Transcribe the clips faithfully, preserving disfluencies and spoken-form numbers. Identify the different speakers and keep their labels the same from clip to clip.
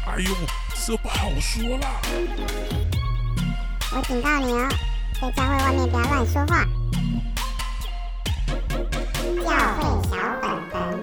Speaker 1: 哎呦，这不好说啦。
Speaker 2: 我警告你哦，在教会外面不要乱说话。教会小本本，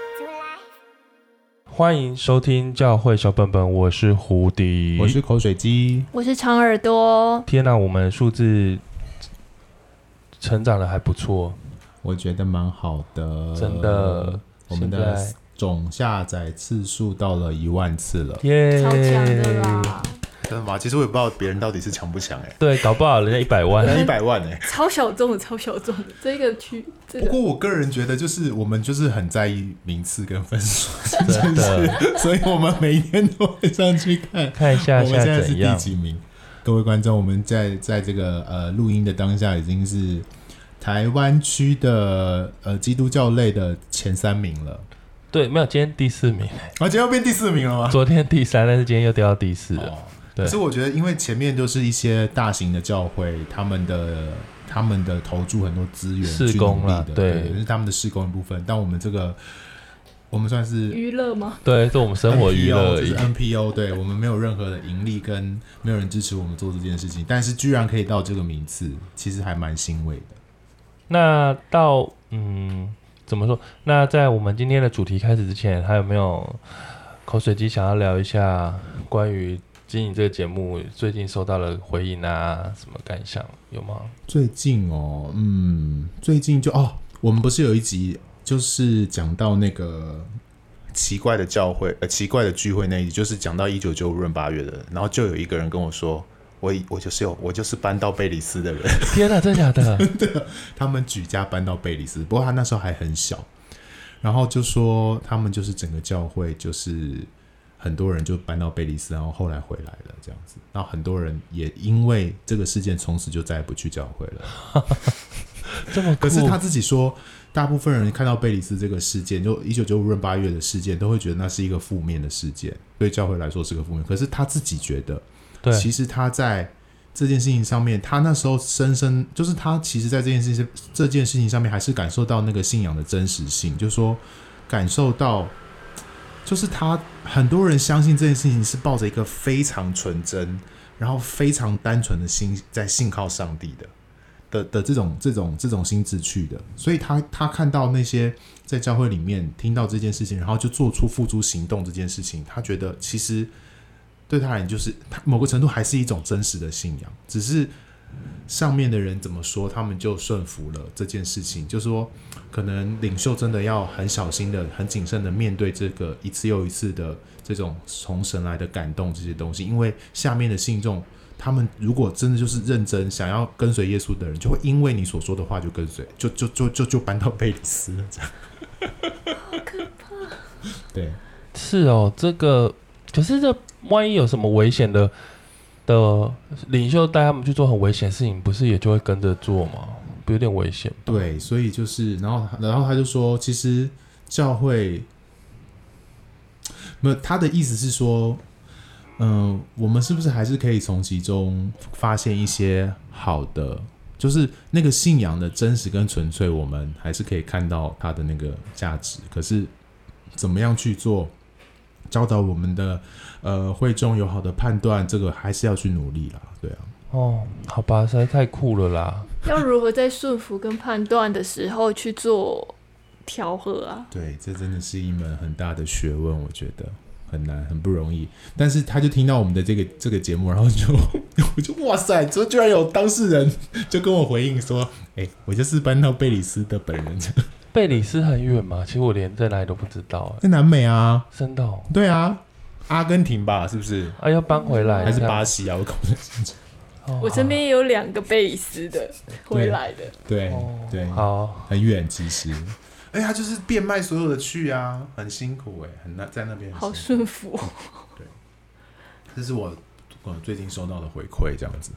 Speaker 3: 欢迎收听教会小本本，我是胡迪，
Speaker 4: 我是口水鸡，
Speaker 5: 我是长耳朵。
Speaker 3: 天哪，我们数字成长的还不错，
Speaker 4: 我觉得蛮好的，
Speaker 3: 真的。
Speaker 4: 我们的总下载次数到了一万次了，
Speaker 3: 耶、
Speaker 5: 超强的啦！
Speaker 6: 真的吗？其实我也不知道别人到底是强不强哎、欸。
Speaker 3: 对，搞不好人家一百万，
Speaker 6: 人家一百万哎、欸，
Speaker 5: 超小众的，超小众的这个区。这个、
Speaker 4: 不过我个人觉得，就是我们就是很在意名次跟分数，
Speaker 3: 真的，
Speaker 4: 所以我们每天都会上去看
Speaker 3: 看一下
Speaker 4: 我们现在是
Speaker 3: 怎样
Speaker 4: 第几名。各位观众，我们在在这个呃录音的当下，已经是台湾区的呃基督教类的前三名了。
Speaker 3: 对，没有，今天第四名，
Speaker 4: 啊，今天要变第四名了吗？
Speaker 3: 昨天第三，但是今天又掉到第四了。哦、对，
Speaker 4: 可是我觉得，因为前面都是一些大型的教会，他们的他们的投注很多资源、
Speaker 3: 事工啦，
Speaker 4: 对，
Speaker 3: 对，
Speaker 4: 是他们的事工的部分。但我们这个，我们算是
Speaker 5: 娱乐吗？
Speaker 3: 对，是我们生活娱乐而已。
Speaker 4: 就是 N P O， 对我们没有任何的盈利，跟没有人支持我们做这件事情，但是居然可以到这个名次，其实还蛮欣慰的。
Speaker 3: 那到嗯。怎么说？那在我们今天的主题开始之前，还有没有口水鸡想要聊一下关于经营这个节目最近收到的回应啊，什么感想有吗？
Speaker 4: 最近哦，嗯，最近就哦，我们不是有一集就是讲到那个
Speaker 6: 奇怪的教会，呃，奇怪的聚会那一集，就是讲到一九九五闰八月的，然后就有一个人跟我说。我, 我就是有，我就是搬到贝里斯的人。
Speaker 3: 天哪，真的假的？
Speaker 4: 真的，他们举家搬到贝里斯，不过他那时候还很小，然后就说他们就是整个教会就是很多人就搬到贝里斯，然后后来回来了这样子，然后很多人也因为这个事件从此就再也不去教会了。
Speaker 3: 这么酷，
Speaker 4: 可是他自己说，大部分人看到贝里斯这个事件，就一九九五闰八月的事件，都会觉得那是一个负面的事件，对教会来说是个负面。可是他自己觉得。
Speaker 3: 对，
Speaker 4: 其实他在这件事情上面，他那时候深深就是他其实在这件事情这件事情上面还是感受到那个信仰的真实性，就是说感受到，就是他很多人相信这件事情是抱着一个非常纯真，然后非常单纯的心在信靠上帝的的的这种这种这种心智去的，所以他他看到那些在教会里面听到这件事情，然后就做出付诸行动这件事情，他觉得其实。对他人就是某个程度还是一种真实的信仰，只是上面的人怎么说，他们就顺服了这件事情。就是说，可能领袖真的要很小心的、很谨慎的面对这个一次又一次的这种从神来的感动这些东西，因为下面的信众，他们如果真的就是认真想要跟随耶稣的人，就会因为你所说的话就跟随，就就就就就搬到贝里斯了，这样。
Speaker 5: 好可怕。
Speaker 4: 对，
Speaker 3: 是哦，这个可是这。万一有什么危险的的领袖带他们去做很危险的事情，不是也就会跟着做吗？不有点危险？
Speaker 4: 对，所以就是，然后，然后他就说，其实教会，没有他的意思是说，嗯、呃，我们是不是还是可以从其中发现一些好的，就是那个信仰的真实跟纯粹，我们还是可以看到它的那个价值。可是，怎么样去做？教导我们的呃会众有好的判断，这个还是要去努力啦，对啊。
Speaker 3: 哦，好吧，实在太酷了啦！
Speaker 5: 要如何在顺服跟判断的时候去做调和啊？
Speaker 4: 对，这真的是一门很大的学问，我觉得很难，很不容易。但是他就听到我们的这个这个节目，然后就我就哇塞，这居然有当事人就跟我回应说，哎、欸，我就是搬到贝里斯的本人。
Speaker 3: 贝里斯很远吗？其实我连在哪里都不知道。
Speaker 4: 在南美啊，
Speaker 3: 真的、哦？
Speaker 4: 对啊，阿根廷吧，是不是？
Speaker 3: 啊，要搬回来
Speaker 4: 还是巴西啊？我搞不清楚。
Speaker 5: 我身边也有两个贝里斯的回来的。
Speaker 4: 对 对,、
Speaker 3: 哦、
Speaker 4: 对，
Speaker 3: 好，
Speaker 4: 很远其实。
Speaker 6: 哎、欸，他就是变卖所有的去啊，很辛苦哎、欸，很那在那边
Speaker 5: 好顺服。
Speaker 4: 对，这是我我最近收到的回馈，这样子。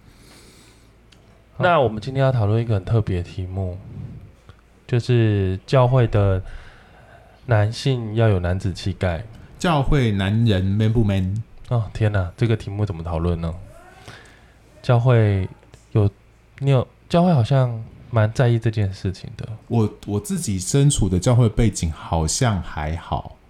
Speaker 3: 那我们今天要讨论一个很特别的题目。就是教会的男性要有男子气概，
Speaker 4: 教会男人 man 不 man？
Speaker 3: 哦天哪，这个题目怎么讨论呢？教会有你有教会好像蛮在意这件事情的。
Speaker 4: 我我自己身处的教会背景好像还好，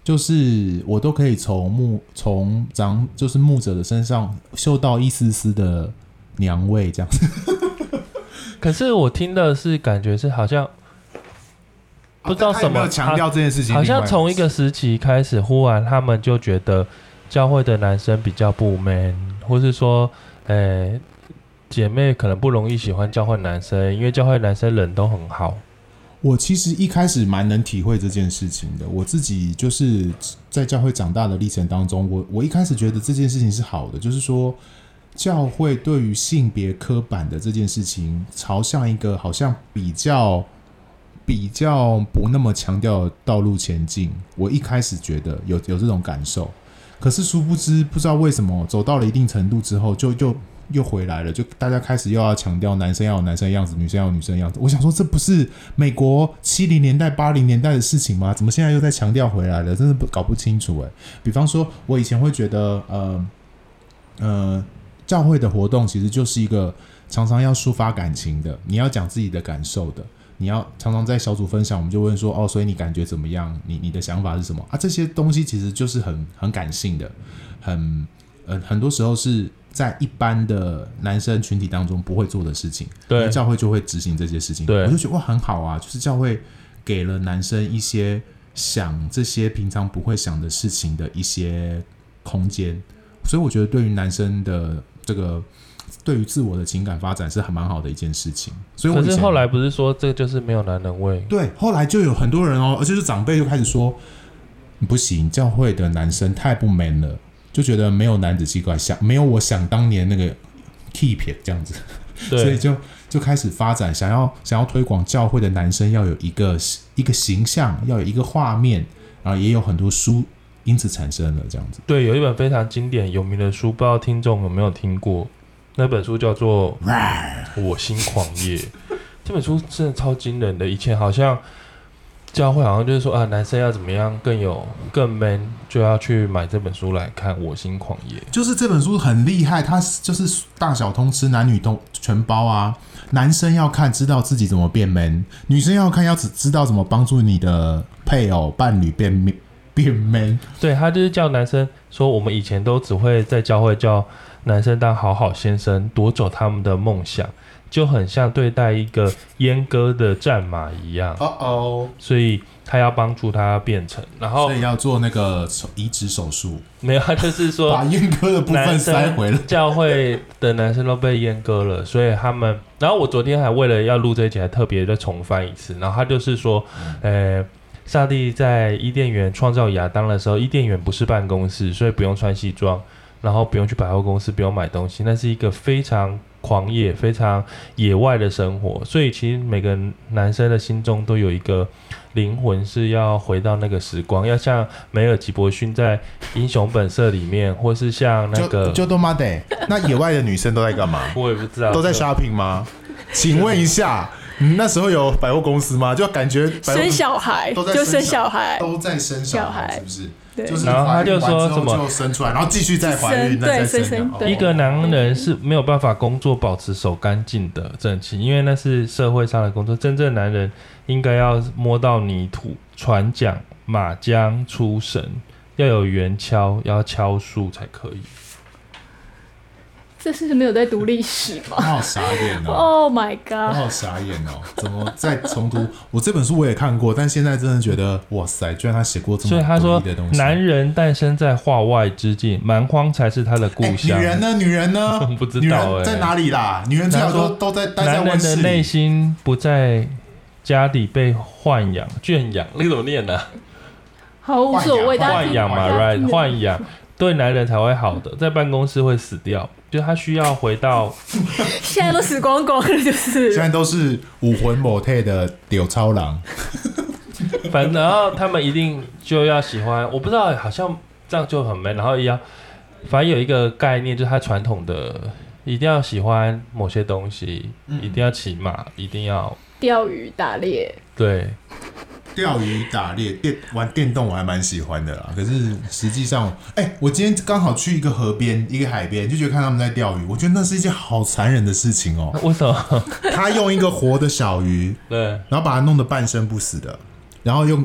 Speaker 4: 就是我都可以从牧从长就是牧者的身上嗅到一丝丝的娘味，这样子。
Speaker 3: 可是我听的是感觉是好像不知道什么、
Speaker 4: 啊、强调这件事情，
Speaker 3: 好像从一个时期开始，忽然他们就觉得教会的男生比较不 man， 或是说，呃，姐妹可能不容易喜欢教会男生，因为教会男生人都很好。
Speaker 4: 我其实一开始蛮能体会这件事情的，我自己就是在教会长大的历程当中，我我一开始觉得这件事情是好的，就是说教会对于性别刻板的这件事情，朝向一个好像比较比较不那么强调的道路前进。我一开始觉得有有这种感受，可是殊不知不知道为什么走到了一定程度之后，就就又回来了，就大家开始又要强调男生要有男生的样子，女生要有女生的样子。我想说，这不是美国七零年代、八零年代的事情吗？怎么现在又在强调回来了？真的搞不清楚哎。比方说，我以前会觉得，呃呃，教会的活动其实就是一个常常要抒发感情的，你要讲自己的感受的，你要常常在小组分享，我们就问说，哦，所以你感觉怎么样？你你的想法是什么啊？这些东西其实就是很很感性的，很呃很多时候是在一般的男生群体当中不会做的事情，对，教会就会执行这些事情。对，我就觉得哇，很好啊，就是教会给了男生一些想这些平常不会想的事情的一些空间，所以我觉得对于男生的这个对于自我的情感发展是很蛮好的一件事情。所以我以前
Speaker 3: 可是后来不是说这个就是没有男人味？
Speaker 4: 对，后来就有很多人哦，而且是长辈就开始说不行，教会的男生太不 man 了。就觉得没有男子气概，想没有我想当年那个 keep 这样子，所以就就开始发展，想要想要推广教会的男生要有一个一个形象，要有一个画面，然后也有很多书因此产生了这样子。
Speaker 3: 对，有一本非常经典有名的书，不知道听众有没有听过？那本书叫做《我心狂野》，这本书真的超惊人的。以前好像教会好像就是说啊，男生要怎么样更有更 man， 就要去买这本书来看《我心狂野》。
Speaker 4: 就是这本书很厉害，它就是大小通吃，男女通全包啊。男生要看，知道自己怎么变 man； 女生要看，要只知道怎么帮助你的配偶伴侣变变 man。对，
Speaker 3: 他就是叫男生说，我们以前都只会在教会叫男生当好好先生，夺走他们的梦想。就很像对待一个阉割的战马一样，哦哦，所以他要帮助他变成，然后
Speaker 4: 所以要做那个移植手术。
Speaker 3: 没有，他就是说
Speaker 4: 把阉割的部分塞回了。
Speaker 3: 教会的男生都被阉割了，所以他们。然后我昨天还为了要录这一集，还特别的重翻一次。然后他就是说，呃，上帝在伊甸园创造亚当的时候，伊甸园不是办公室，所以不用穿西装，然后不用去百货公司，不用买东西，那是一个非常狂野、非常野外的生活，所以其实每个男生的心中都有一个灵魂是要回到那个时光，要像梅尔吉伯逊在《英雄本色》里面，或是像那个
Speaker 6: 就都妈的，那野外的女生都在干嘛？
Speaker 3: 我也不知道，
Speaker 6: 都在 shopping 吗？请问一下，你那时候有百货公司吗？就感觉
Speaker 5: 生小孩
Speaker 4: 都在
Speaker 5: 就生小孩，
Speaker 4: 都在生小孩，是不是？
Speaker 5: 对，
Speaker 4: 就是
Speaker 3: 然后他就说什么
Speaker 4: 就生出来，然后继续再怀孕，
Speaker 5: 对，
Speaker 4: 再
Speaker 5: 生
Speaker 4: 生。
Speaker 3: 一个男人是没有办法工作保持手干净的正气，因为那是社会上的工作。真正男人应该要摸到泥土、船桨、马缰、出绳，要有圆锹，要敲树才可以。
Speaker 5: 这是没有在读历史吗？
Speaker 4: 我好傻眼哦
Speaker 5: ！Oh my god！
Speaker 4: 我好傻眼哦！怎么在重读？我这本书我也看过，但现在真的觉得哇塞，居然他写过这么诡异的东西。
Speaker 3: 男人诞生在化外之境，蛮荒才是他的故乡。
Speaker 4: 欸、女人呢？女人呢？
Speaker 3: 不知道哎、欸，
Speaker 4: 在哪里啦？女人最好都都在待在温室里。
Speaker 3: 男人的内心不在家里被豢养、圈养，那怎么念呢、啊？
Speaker 5: 好无所谓，
Speaker 3: 豢养嘛 ，right？ 豢养对男人才会好的，在办公室会死掉。就他需要回到，
Speaker 5: 现在都死光光了，就是
Speaker 4: 现在都是武魂某体的丢超狼。
Speaker 3: 反正然后他们一定就要喜欢，我不知道，好像这样就很 man， 然后也要，反正有一个概念，就是他传统的一定要喜欢某些东西，嗯、一定要骑马，一定要
Speaker 5: 钓鱼、打猎，
Speaker 3: 对。
Speaker 4: 钓鱼、打猎、电玩电动我还蛮喜欢的啦，可是实际上，哎、欸，我今天刚好去一个河边、一个海边，就觉得看他们在钓鱼，我觉得那是一件好残忍的事情哦、
Speaker 3: 喔。为什么？
Speaker 4: 他用一个活的小鱼，
Speaker 3: 对，
Speaker 4: 然后把它弄得半生不死的，然后用用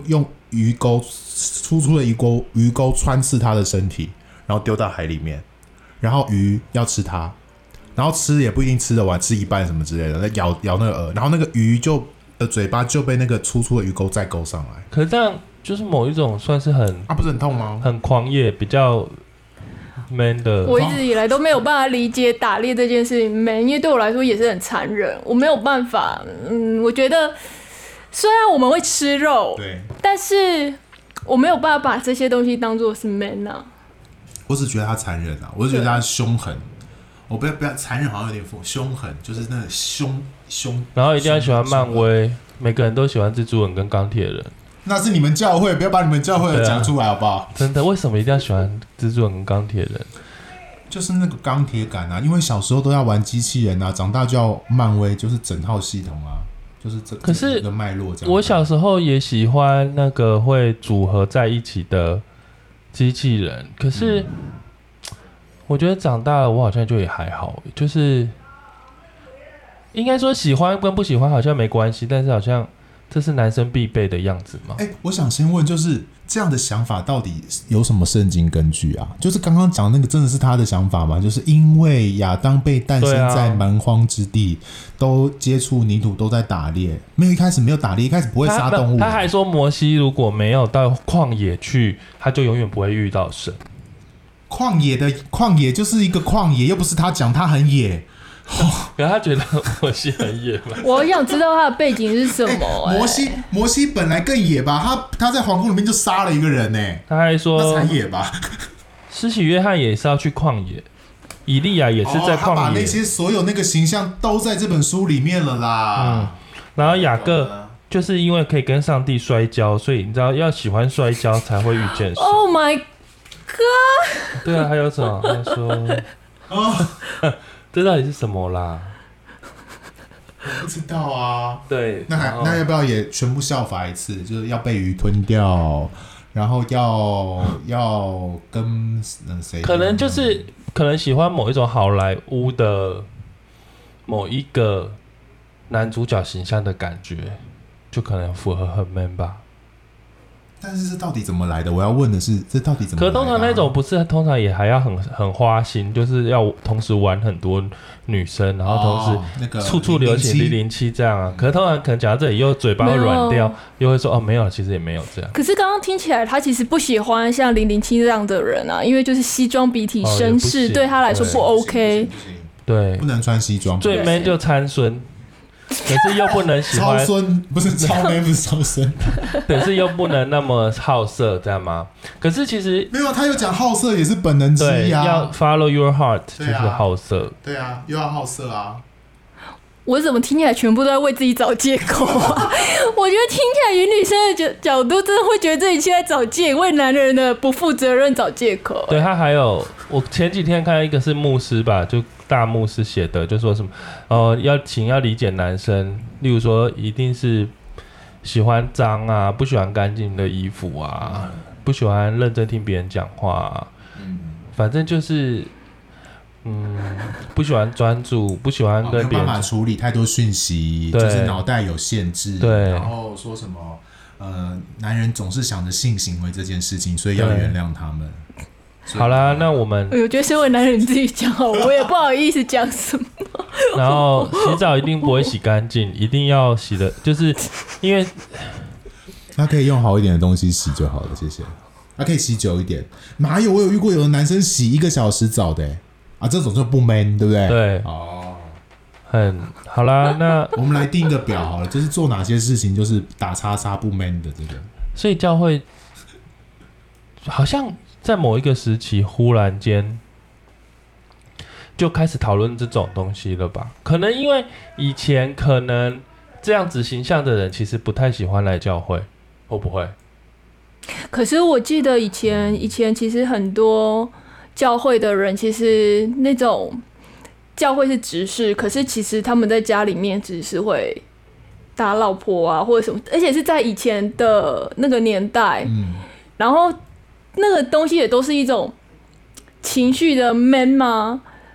Speaker 4: 鱼钩粗粗的鱼钩鱼钩穿刺他的身体，然后丢到海里面，然后鱼要吃它，然后吃也不一定吃得完，吃一半什么之类的，咬咬那个饵，然后那个鱼就的嘴巴就被那个粗粗的鱼钩再勾上来。
Speaker 3: 可是这样就是某一种算是很
Speaker 4: 啊，不是很痛吗？
Speaker 3: 很狂野，比较 man 的。
Speaker 5: 我一直以来都没有办法理解打猎这件事情 man， 因为对我来说也是很残忍，我没有办法。嗯，我觉得虽然我们会吃肉，对，但是我没有办法把这些东西当作是 man 啊。
Speaker 4: 我只觉得他残忍啊，我只觉得他凶狠。我不要不要残忍，好像有点凶狠，就是那个凶凶。
Speaker 3: 然后一定要喜欢漫威，每个人都喜欢蜘蛛人跟钢铁人。
Speaker 4: 那是你们教会，不要把你们教会的讲出来好不好？
Speaker 3: 啊、真的，为什么一定要喜欢蜘蛛人跟钢铁人？
Speaker 4: 就是那个钢铁感啊，因为小时候都要玩机器人啊，长大就要漫威，就是整套系统啊，就是这
Speaker 3: 可是
Speaker 4: 个脉络这样。
Speaker 3: 我小时候也喜欢那个会组合在一起的机器人，可是、嗯、我觉得长大了，我好像就也还好，就是应该说喜欢跟不喜欢好像没关系，但是好像这是男生必备的样子吗？
Speaker 4: 哎、欸，我想先问，就是这样的想法到底有什么圣经根据啊？就是刚刚讲那个真的是他的想法吗？就是因为亚当被诞生在蛮荒之地，啊、都接触泥土，都在打猎，没有一开始没有打猎，一开始不会杀动物。
Speaker 3: 他还说摩西如果没有到旷野去，他就永远不会遇到神。
Speaker 4: 旷野的旷野就是一个旷野，又不是他讲他很野。
Speaker 3: 可是他觉得摩西很野吧？
Speaker 5: 我想知道他的背景是什么、欸
Speaker 4: 欸。摩西，摩西本来更野吧？他他在皇宫里面就杀了一个人呢、欸。
Speaker 3: 他还说
Speaker 4: 那才野吧？
Speaker 3: 施洗约翰也是要去旷野，以利亚也是在旷野、哦。
Speaker 4: 他把那些所有那个形象都在这本书里面了啦。
Speaker 3: 嗯，然后雅各就是因为可以跟上帝摔跤，所以你知道要喜欢摔跤才会遇见神。
Speaker 5: Oh my god！
Speaker 3: 对啊，还有什么？他说哦。这到底是什么啦？
Speaker 4: 我不知道啊。
Speaker 3: 对，
Speaker 4: 那还那要不要也全部效法一次？就是要被鱼吞掉，然后要要跟谁？
Speaker 3: 可能就是可能喜欢某一种好莱坞的某一个男主角形象的感觉，就可能符合很 man 吧。
Speaker 4: 但是这到底怎么来的？我要问的是，这到底怎么来的、啊？
Speaker 3: 可通常那种不是，通常也还要很很花心，就是要同时玩很多女生，然后同时处处留情零零七这样啊。可是通常可能讲到这里，又嘴巴会软掉，又会说哦没有，其实也没有这样。
Speaker 5: 可是刚刚听起来，他其实不喜欢像零零七这样的人啊，因为就是西装笔挺绅士、哦、对他来说不 OK。
Speaker 3: 对，
Speaker 4: 不能穿西装。
Speaker 3: 最 man 就参孙。可是又不能喜欢
Speaker 4: 超孙，不是超妹，不是超孙，
Speaker 3: 可是又不能那么好色，这样吗？可是其实
Speaker 4: 没有，他又讲好色也是本能之一啊。
Speaker 3: 要 follow your heart 就是好色，
Speaker 4: 对啊，又要好色啊。
Speaker 5: 我怎么听起来全部都在为自己找借口啊？我觉得听起来以女生的角角度，真的会觉得自己现在找借为男人的不负责任找借口、欸。
Speaker 3: 对，他还有我前几天看到一个是牧师吧，就大牧师写的，就说什么哦、呃，要请要理解男生，例如说一定是喜欢脏啊，不喜欢干净的衣服啊，不喜欢认真听别人讲话、啊，反正就是。嗯，不喜欢专注，不喜欢跟别人、哦、
Speaker 4: 没有办法处理太多讯息，就是脑袋有限制。
Speaker 3: 对，
Speaker 4: 然后说什么呃，男人总是想着性行为这件事情，所以要原谅他们。
Speaker 3: 好啦，那我们
Speaker 5: 我觉得身为男人你自己讲好，我也不好意思讲什么。
Speaker 3: 然后洗澡一定不会洗干净，一定要洗的，就是因为
Speaker 4: 他可以用好一点的东西洗就好了，谢谢。他可以洗久一点，哪有我有遇过有的男生洗一个小时澡的、欸。啊，这种就不 man， 对不对？
Speaker 3: 对，
Speaker 4: 哦，
Speaker 3: 很好啦。那
Speaker 4: 我们来定一个表好了，就是做哪些事情就是打叉叉不 man 的这个。
Speaker 3: 所以教会好像在某一个时期忽然间就开始讨论这种东西了吧？可能因为以前可能这样子形象的人其实不太喜欢来教会，会不会？
Speaker 5: 可是我记得以前以前其实很多。教会的人其实那种教会是执事，可是其实他们在家里面只是会打老婆啊或者什么，而且是在以前的那个年代，嗯、然后那个东西也都是一种情绪的 man 嘛，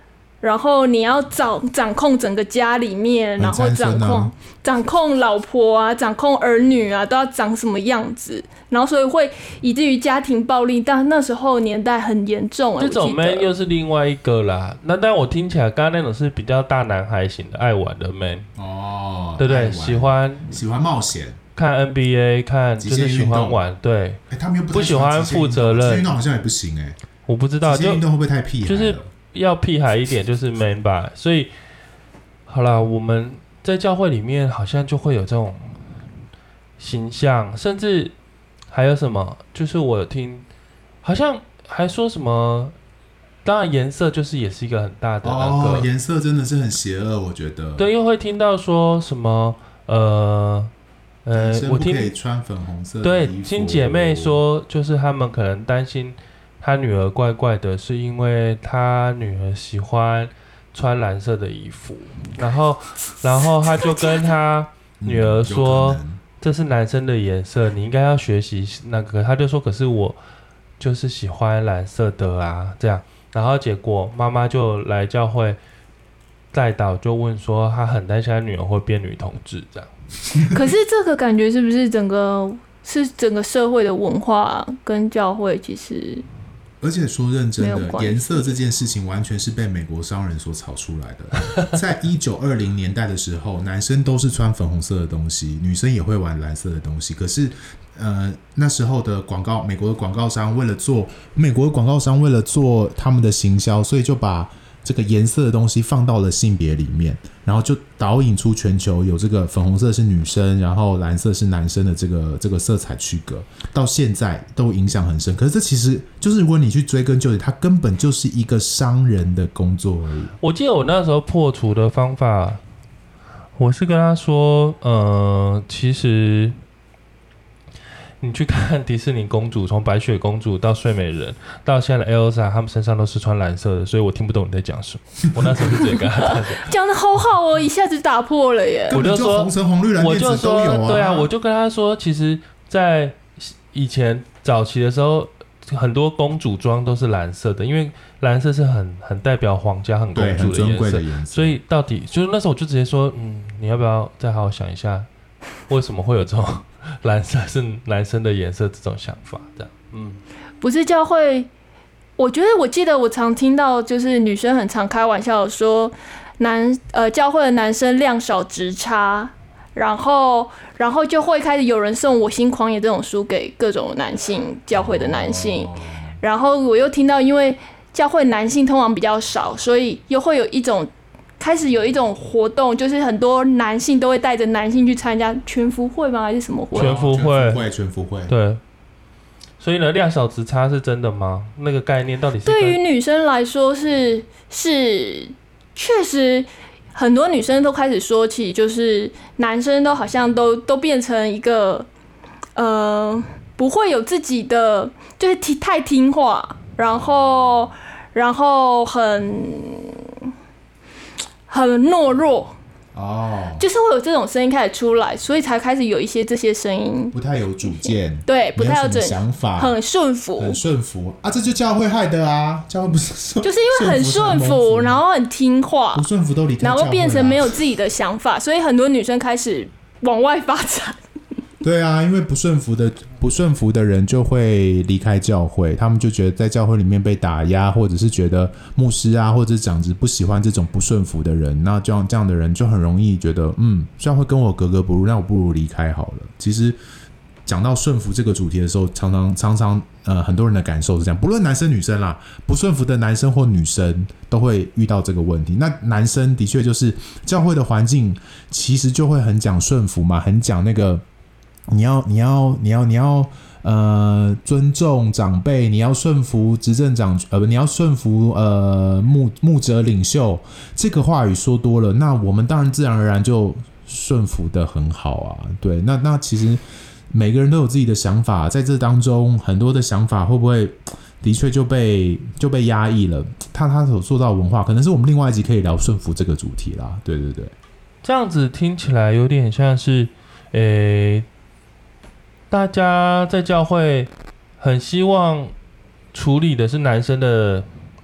Speaker 5: 然后你要掌掌控整个家里面，然后掌控、啊、掌控老婆啊，掌控儿女啊，都要长什么样子，然后所以会以至于家庭暴力，但那时候年代很严重、欸。
Speaker 3: 这种 man 又是另外一个啦。那但我听起来，刚刚那种是比较大男孩型的爱玩的 man，
Speaker 4: 哦，
Speaker 3: 对不对？喜欢
Speaker 4: 喜欢冒险。
Speaker 3: 看 N B A， 看就是喜欢玩，对，
Speaker 4: 欸、他们又 不,
Speaker 3: 不喜欢负责任，
Speaker 4: 这运动好像也不行哎、欸，
Speaker 3: 我不知道，
Speaker 4: 这运动会不会太屁孩了？
Speaker 3: 就是要屁孩一点，就是 man 吧。所以好啦，我们在教会里面好像就会有这种形象，甚至还有什么，就是我有听，好像还说什么，当然颜色就是也是一个很大的那个，
Speaker 4: 哦，颜色真的是很邪恶，我觉得。
Speaker 3: 对，又会听到说什么，呃。呃，我听
Speaker 4: 可以穿粉红色的
Speaker 3: 对
Speaker 4: 衣服
Speaker 3: 听姐妹说，就是他们可能担心她女儿怪怪的，是因为她女儿喜欢穿蓝色的衣服，然后，然后他就跟她女儿说，嗯、这是男生的颜色，你应该要学习那个。他就说，可是我就是喜欢蓝色的啊，这样。然后结果妈妈就来教会带导，就问说，她很担心她女儿会变女同志这样。
Speaker 5: 可是这个感觉是不是整个是整个社会的文化跟教会其实，
Speaker 4: 而且说认真的，颜色这件事情完全是被美国商人所炒出来的。在一九二零年代的时候，男生都是穿粉红色的东西，女生也会玩蓝色的东西。可是，呃，那时候的广告，美国的广告商为了做美国的广告商为了做他们的行销，所以就把这个颜色的东西放到了性别里面，然后就导引出全球有这个粉红色是女生，然后蓝色是男生的这个这个色彩区隔，到现在都影响很深。可是这其实就是如果你去追根究底，它根本就是一个商人的工作而已。
Speaker 3: 我记得我那时候破除的方法，我是跟他说，呃，其实你去看迪士尼公主，从白雪公主到睡美人到现在的 Elsa， 他们身上都是穿蓝色的，所以我听不懂你在讲什么。我那时候就直接跟他讲，
Speaker 5: 讲的好好哦，一下子打破了耶！
Speaker 4: 我就说红橙黄绿蓝靛紫都有啊。
Speaker 3: 对啊，我就跟他说，其实，在以前早期的时候，很多公主装都是蓝色的，因为蓝色是很很代表皇家、很公主的颜
Speaker 4: 色,
Speaker 3: 色,
Speaker 4: 颜色。
Speaker 3: 所以到底就是那时候我就直接说，嗯，你要不要再好好想一下，为什么会有这种？蓝色是男生的颜色，这种想法，这样，嗯，
Speaker 5: 不是教会，我觉得我记得我常听到，就是女生很常开玩笑说，男呃教会的男生量少质差，然后然后就会开始有人送《我心狂野》这种书给各种男性教会的男性，然后我又听到，因为教会男性通常比较少，所以又会有一种。开始有一种活动，就是很多男性都会带着男性去参加全福会吗？还是什么会？
Speaker 3: 全福会，
Speaker 4: 全福会。
Speaker 3: 对。所以呢，量少质差是真的吗？那个概念到底是？
Speaker 5: 对于女生来说是是，确实很多女生都开始说起，就是男生都好像都都变成一个呃，不会有自己的，就是太听话，然后然后很。很懦弱
Speaker 4: 哦，
Speaker 5: 就是会有这种声音开始出来，所以才开始有一些这些声音，
Speaker 4: 不太有主见，
Speaker 5: 对，不太有
Speaker 4: 什么想法，
Speaker 5: 很顺服，
Speaker 4: 很顺服啊，这就教会害的啊，教会不是
Speaker 5: 就是因为很顺服，然后很听话，
Speaker 4: 不顺服都离开教会了，
Speaker 5: 然后变成没有自己的想法，所以很多女生开始往外发展。
Speaker 4: 对啊，因为不顺服的不顺服的人就会离开教会，他们就觉得在教会里面被打压，或者是觉得牧师啊或者长子不喜欢这种不顺服的人，那这样这样的人就很容易觉得，嗯，教会跟我格格不入，那我不如离开好了。其实讲到顺服这个主题的时候，常常常常呃很多人的感受是这样，不论男生女生啦，不顺服的男生或女生都会遇到这个问题。那男生的确就是教会的环境其实就会很讲顺服嘛，很讲那个。你要你要你要你要呃尊重长辈，你要顺服执政长呃你要顺服呃牧牧者领袖，这个话语说多了，那我们当然自然而然就顺服的很好啊。对，那那其实每个人都有自己的想法，在这当中很多的想法会不会的确就被就被压抑了？他他所做到的文化，可能是我们另外一集可以聊顺服这个主题啦。对对对，
Speaker 3: 这样子听起来有点像是诶。大家在教会很希望处理的是男生的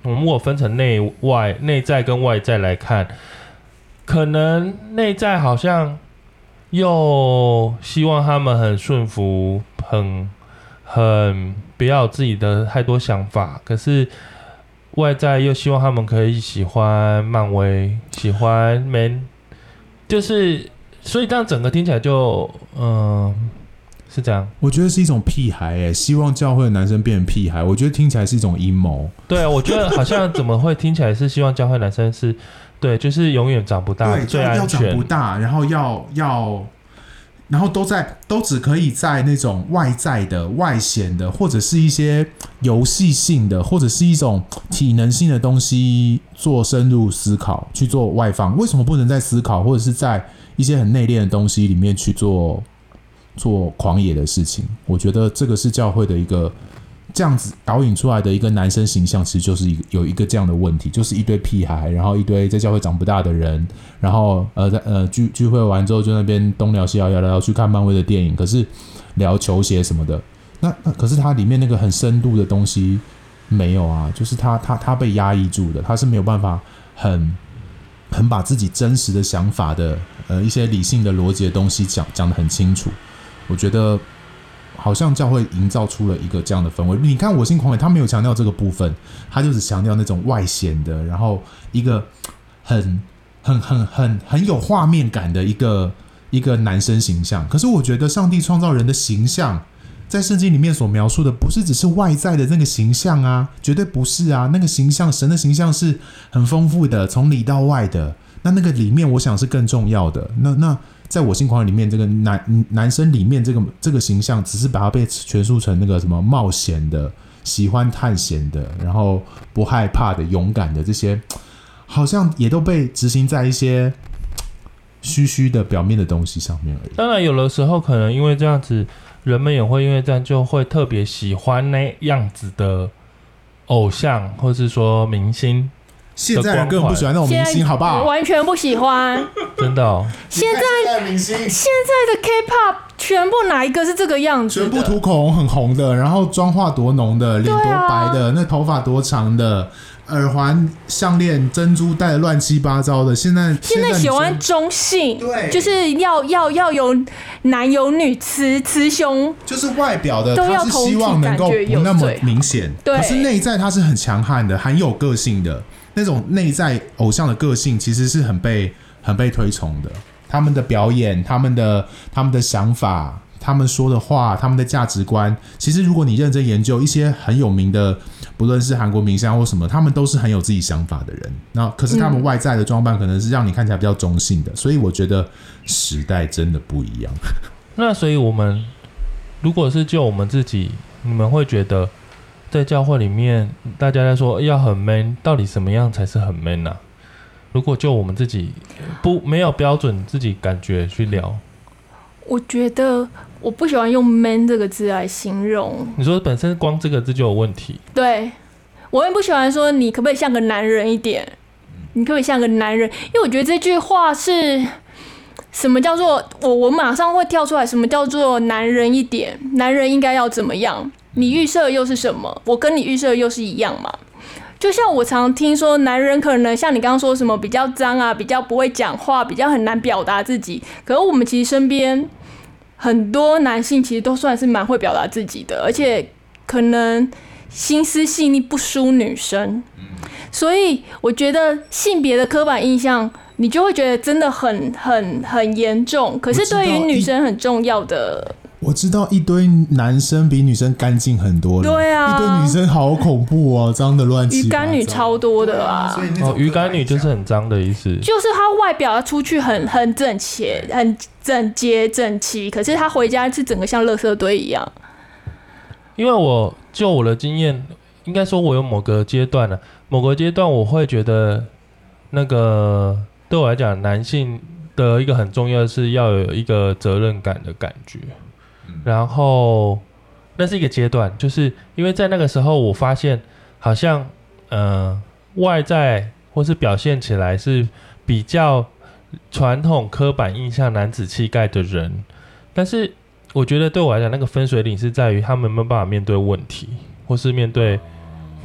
Speaker 3: 我们如果分成内外、内在跟外在来看，可能内在好像又希望他们很顺服，很很不要有自己的太多想法，可是外在又希望他们可以喜欢漫威，喜欢 man， 就是所以这样整个听起来就嗯、呃、是这样。
Speaker 4: 我觉得是一种屁孩诶，希望教会的男生变成屁孩，我觉得听起来是一种阴谋。
Speaker 3: 对啊，我觉得好像怎么会听起来是希望教会男生是对，就是永远长不大，
Speaker 4: 对，
Speaker 3: 最安
Speaker 4: 要长
Speaker 3: 全，
Speaker 4: 不大，然后要要。然后都在都只可以在那种外在的、外显的，或者是一些游戏性的，或者是一种体能性的东西做深入思考，去做外放。为什么不能在思考，或者是在一些很内敛的东西里面去做做狂野的事情？我觉得这个是教会的一个这样子导引出来的一个男生形象，其实就是一个有一个这样的问题，就是一堆屁孩，然后一堆在教会长不大的人，然后呃在呃聚聚会完之后就那边东聊西聊，聊聊去看漫威的电影，可是聊球鞋什么的，那那可是它里面那个很深度的东西没有啊，就是他他他被压抑住的，他是没有办法很很把自己真实的想法的呃一些理性的逻辑的东西讲讲得很清楚，我觉得。好像教会营造出了一个这样的氛围。你看《我心狂野》，他没有强调这个部分，他就只强调那种外显的，然后一个很、很、很、很、很有画面感的一个一个男生形象。可是我觉得上帝创造人的形象，在圣经里面所描述的，不是只是外在的那个形象啊，绝对不是啊。那个形象，神的形象是很丰富的，从里到外的。那那个里面，我想是更重要的。那那。在我心狂野里面，这个男男生里面这个这个形象，只是把它被诠述成那个什么冒险的、喜欢探险的，然后不害怕的、勇敢的这些，好像也都被执行在一些虚虚的表面的东西上面而已。
Speaker 3: 当然，有的时候可能因为这样子，人们也会因为这样就会特别喜欢那样子的偶像，或是说明星。
Speaker 4: 现在人根本不喜欢那种明星，好不好？
Speaker 5: 完全不喜欢，
Speaker 3: 真的哦。
Speaker 5: 现在
Speaker 4: 明星，
Speaker 5: 现在的 K-pop 全部哪一个是这个样子的？
Speaker 4: 全部涂口红很红的，然后妆化多浓的，脸多白的，啊、那头发多长的，耳环、项链、珍珠戴的乱七八糟的。现在
Speaker 5: 现在喜欢中性，对，就是要要要有男有女，雌雌雄，
Speaker 4: 就是外表的，
Speaker 5: 都要
Speaker 4: 他是希望能够不那么明显，
Speaker 5: 对，
Speaker 4: 可是内在他是很强悍的，很有个性的。那种内在偶像的个性其实是很被很被推崇的，他们的表演、他们的他们的想法、他们说的话、他们的价值观，其实如果你认真研究一些很有名的，不论是韩国明星或什么，他们都是很有自己想法的人。那可是他们外在的装扮可能是让你看起来比较中性的，所以我觉得时代真的不一样。
Speaker 3: 那所以我们如果是就我们自己，你们会觉得？在教会里面，大家在说要很 man， 到底什么样才是很 man 啊？如果就我们自己不没有标准，自己感觉去聊，
Speaker 5: 我觉得我不喜欢用 man 这个字来形容。
Speaker 3: 你说本身光这个字就有问题。
Speaker 5: 对，我也不喜欢说你可不可以像个男人一点，你可不可以像个男人？因为我觉得这句话是什么叫做我我马上会跳出来，什么叫做男人一点？男人应该要怎么样？你预设又是什么？我跟你预设又是一样嘛？就像我常听说，男人可能像你刚刚说什么比较脏啊，比较不会讲话，比较很难表达自己。可是我们其实身边很多男性其实都算是蛮会表达自己的，而且可能心思细腻不输女生。所以我觉得性别的刻板印象，你就会觉得真的很很很严重。可是对于女生很重要的。
Speaker 4: 我知道一堆男生比女生干净很多了，
Speaker 5: 对啊，
Speaker 4: 一堆女生好恐怖哦，脏的乱七八糟。
Speaker 5: 鱼干女超多的啊，
Speaker 4: 所以那
Speaker 3: 哦，鱼干女就是很脏的意思，
Speaker 5: 就是她外表出去很很整洁、很整洁整齐，可是她回家是整个像垃圾堆一样。
Speaker 3: 因为我就我的经验，应该说我有某个阶段呢、啊，某个阶段我会觉得，那个对我来讲，男性的一个很重要的是要有一个责任感的感觉。然后那是一个阶段，就是因为在那个时候我发现好像呃外在或是表现起来是比较传统刻板印象男子气概的人，但是我觉得对我来讲那个分水岭是在于他们有没有办法面对问题，或是面对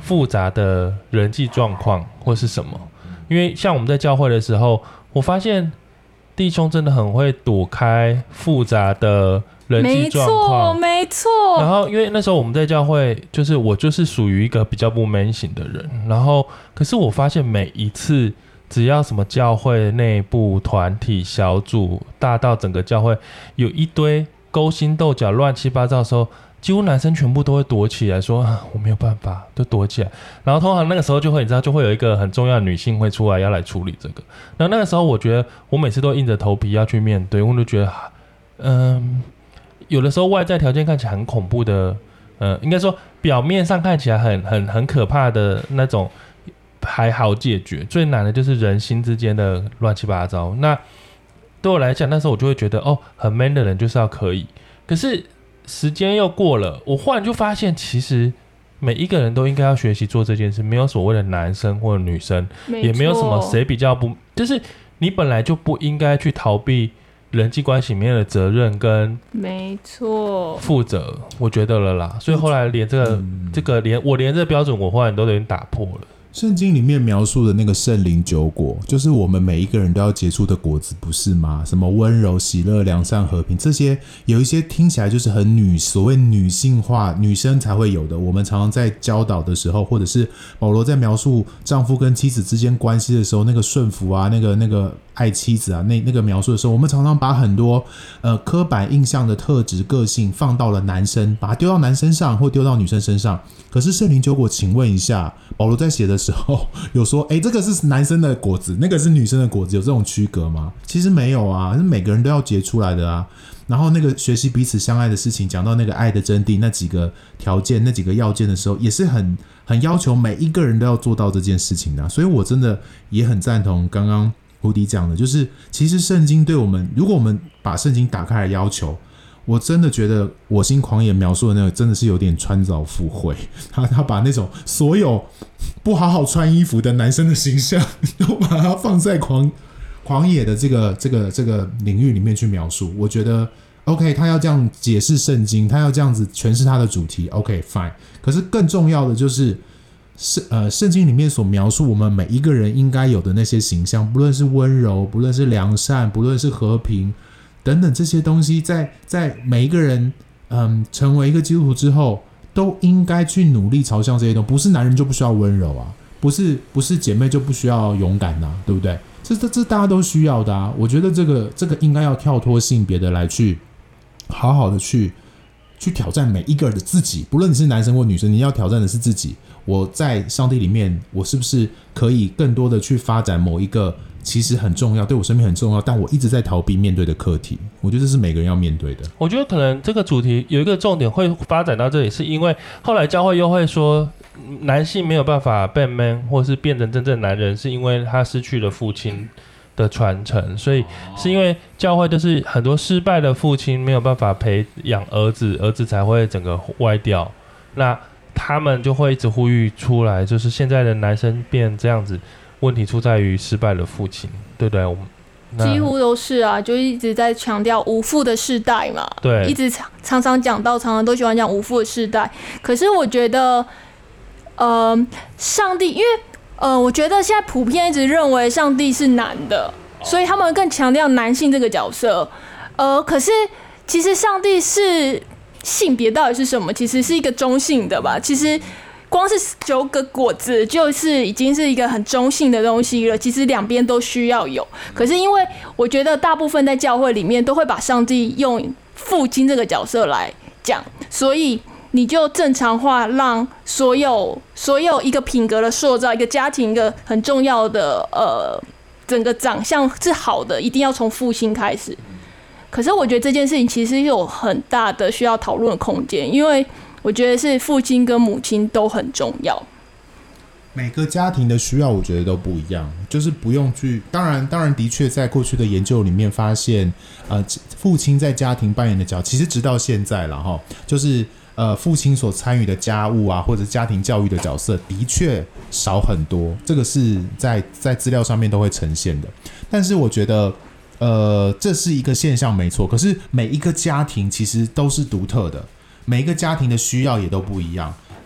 Speaker 3: 复杂的人际状况或是什么。因为像我们在教会的时候，我发现弟兄真的很会躲开复杂的人际状况，
Speaker 5: 没错，
Speaker 3: 然后因为那时候我们在教会，就是我就是属于一个比较不 man 型的人，然后可是我发现每一次只要什么教会内部团体小组大到整个教会有一堆勾心斗角乱七八糟的时候，几乎男生全部都会躲起来说、啊、我没有办法，就躲起来。然后通常那个时候就会你知道就会有一个很重要的女性会出来要来处理这个。然后那个时候我觉得我每次都硬着头皮要去面对，我就觉得嗯，有的时候外在条件看起来很恐怖的，呃，应该说表面上看起来很很很可怕的那种还好解决，最难的就是人心之间的乱七八糟。那对我来讲，那时候我就会觉得哦，很 man 的人就是要可以。可是时间又过了，我忽然就发现，其实每一个人都应该要学习做这件事，没有所谓的男生或者女生，也没有什么谁比较不，就是你本来就不应该去逃避人际关系里面的责任跟
Speaker 5: 没错
Speaker 3: 负责，我觉得了啦。所以后来连这个、嗯、这个连我连这个标准，我后来都有点打破了。
Speaker 4: 圣经里面描述的那个圣灵九果，就是我们每一个人都要结出的果子，不是吗？什么温柔、喜乐、良善、和平，这些有一些听起来就是很女，所谓女性化，女生才会有的。我们常常在教导的时候，或者是保罗在描述丈夫跟妻子之间关系的时候，那个顺服啊，那个那个爱妻子啊，那那个描述的时候，我们常常把很多呃刻板印象的特质、个性放到了男生，把它丢到男生上，或丢到女生身上。可是圣灵九果，请问一下，保罗在写的时候有说，哎，这个是男生的果子，那个是女生的果子，有这种区隔吗？其实没有啊，是每个人都要结出来的啊。然后那个学习彼此相爱的事情，讲到那个爱的真谛，那几个条件、那几个要件的时候，也是很很要求每一个人都要做到这件事情的、啊。所以我真的也很赞同刚刚胡迪讲的，就是其实圣经对我们，如果我们把圣经打开来要求，我真的觉得我心狂野描述的那个真的是有点穿凿附会，他他把那种所有不好好穿衣服的男生的形象都把它放在狂狂野的这个这个这个领域里面去描述。我觉得 OK， 他要这样解释圣经，他要这样子诠释他的主题 OK fine。可是更重要的就是呃，圣经里面所描述我们每一个人应该有的那些形象，不论是温柔，不论是良善，不论是和平等等这些东西，在在每一个人嗯成为一个基督徒之后，都应该去努力朝向这些东西。不是男人就不需要温柔啊，不是不是姐妹就不需要勇敢啊，对不对？这这这大家都需要的啊。我觉得这个这个应该要跳脱性别的来去好好的去去挑战每一个人的自己，不论你是男生或女生，你要挑战的是自己。我在上帝里面，我是不是可以更多的去发展某一个其实很重要，对我生命很重要，但我一直在逃避面对的课题？我觉得这是每个人要面对的。
Speaker 3: 我觉得可能这个主题有一个重点会发展到这里，是因为后来教会又会说男性没有办法变 man 或是变成真正男人，是因为他失去了父亲的传承，所以是因为教会就是很多失败的父亲没有办法培养儿子，儿子才会整个歪掉。那他们就会一直呼吁出来，就是现在的男生变这样子，问题出在于失败的父亲，对不对？我们
Speaker 5: 几乎都是啊，就一直在强调无父的世代嘛，
Speaker 3: 对，
Speaker 5: 一直常常讲到，常常都喜欢讲无父的世代。可是我觉得，呃，上帝，因为呃，我觉得现在普遍一直认为上帝是男的，所以他们更强调男性这个角色。呃，可是其实上帝是性别到底是什么？其实是一个中性的吧。其实光是九个果子就是已经是一个很中性的东西了。其实两边都需要有。可是因为我觉得大部分在教会里面都会把上帝用父亲这个角色来讲，所以你就正常化，让所有所有一个品格的塑造，一个家庭一个很重要的呃整个长相是好的，一定要从父亲开始。可是我觉得这件事情其实有很大的需要讨论的空间，因为我觉得是父亲跟母亲都很重要。
Speaker 4: 每个家庭的需要我觉得都不一样，就是不用去，当然当然的确在过去的研究里面发现呃，父亲在家庭扮演的角色，其实直到现在啦齁，就是呃，父亲所参与的家务啊，或者家庭教育的角色的确少很多，这个是在在资料上面都会呈现的。但是我觉得呃，这是一个现象没错，可是每一个家庭其实都是独特的，每一个家庭的需要也都不一样。那